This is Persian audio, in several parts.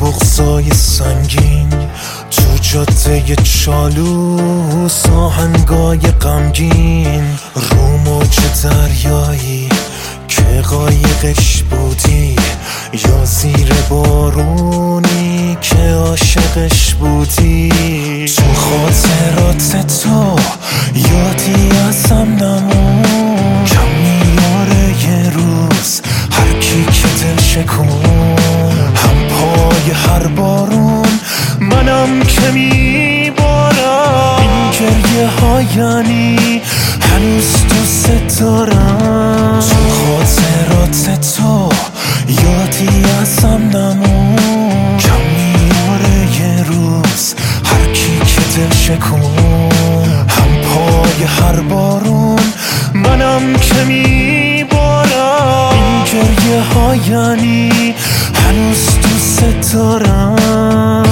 بغضای سنگین، تو جاده چالوس آهنگای غمگین، رو موج دریایی که قایقش بودی، یا زیر بارونی که عاشقش بودی. تو خاطرات تو یادی ازم نمون، کم میاره یه روز هر کی که دل شکون. هم پای هر بارون منم که میبارم، این گریه ها یعنی هنوز دوست دارم. تو خاطرات تو یادی ازم نمون، کم میاره یه روز هر کی که دل شکون. هم پای هر بارون منم که میبارم، این گریه ها یعنی هنوز دوست دارم.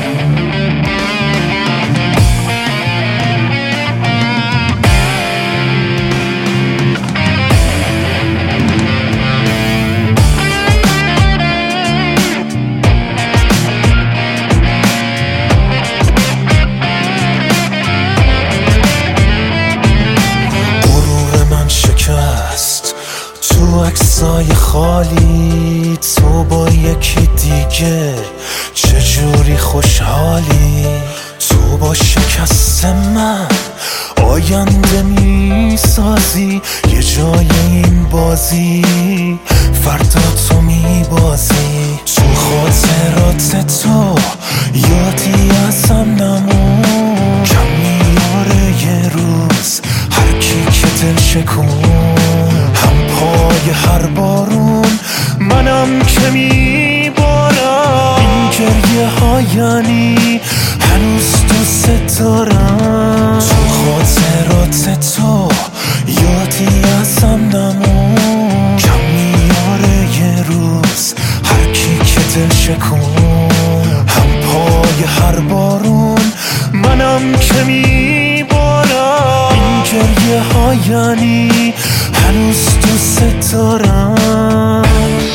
تو عکسای خالی تو با یکی دیگه چجوری خوشحالی. تو با شکست من آینده میسازی، یه جای این بازی فردا تو میبازی. تو خاطرات تو یادی ازم نمون، کم میاره یه روز هر کی که دل شکون. هم پای هر بارون منم که میبارم، این گریه ها یعنی هنوز دوست دارم. تو خاطرات تو یادی ازم نمون، کم میاره یه روز هر کی که دل شکون. هم پای هر بارون منم که میبارم، این گریه ها یعنی هنوز دوست دارم.